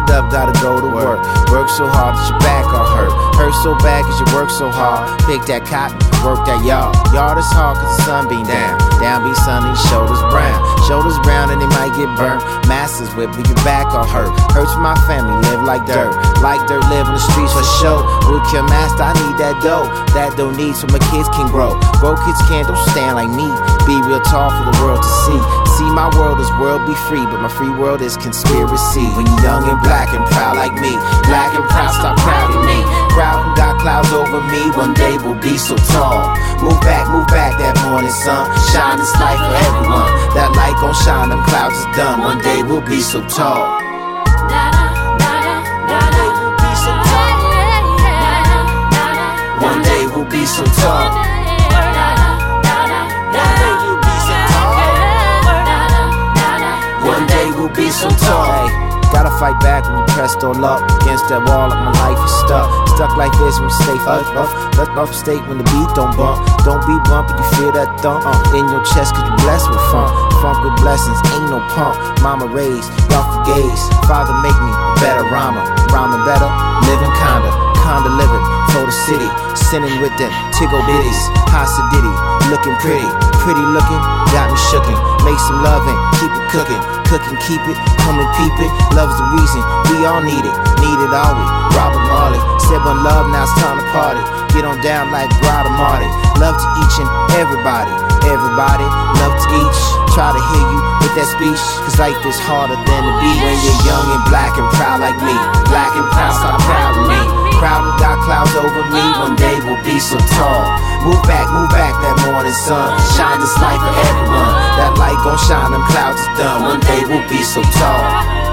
get up, gotta go to work. Work so hard that your back all hurt. Hurt so bad cause you work so hard. Pick that cotton, work that yard. Yard is hard cause the sun beam down. Down be sunny, shoulders brown. Shoulders brown and they might get burnt. Masters whip, but your back all hurt. Hurts for my family, live like dirt. Like dirt, live in the streets for show. Look your master, I need that dough. That dough needs so my kids can grow. Broke kids can't, don't stand like me. Be real tall for the world to see. See, my world is world be free, but my free world is conspiracy. When you're young and black and proud like me, black and proud, stop crowding me. Crowd and got clouds over me, one day we'll be so tall. Move back that morning sun. Shine this light for everyone. That light gon' shine, them clouds is done. One day we'll be so tall. One day we'll be so tall. One day we'll be so tall. Gotta fight back when you pressed on up against that wall like my life is stuck. Stuck like this when you stay up state when the beat don't bump. Don't be bumpy, you feel that thump in your chest cause you blessed with funk. Funk with blessings, ain't no pump. Mama raised, y'all forgaze. Father make me a better rhymer. Rhyming better, living kinda living for the city. Sinning with them tiggle bitties. Hasa Diddy, looking pretty looking, got me shookin'. Make some loving, keep it cooking. Cooking, keep it, come and peep it. Love's the reason, we all need it always. Robert Marley said one love, now it's time to party. Get on down like Grada Marty. Love to each and everybody, love to each. Try to hear you with that speech, cause life is harder than the beat. When you're young and black and proud like me, black and proud, stop proud of me. Proud and got clouds over me, one day we'll be so tall. Move back that morning sun. Shine this light for everyone. That light gon' shine, them clouds is done. One day we'll be so tall.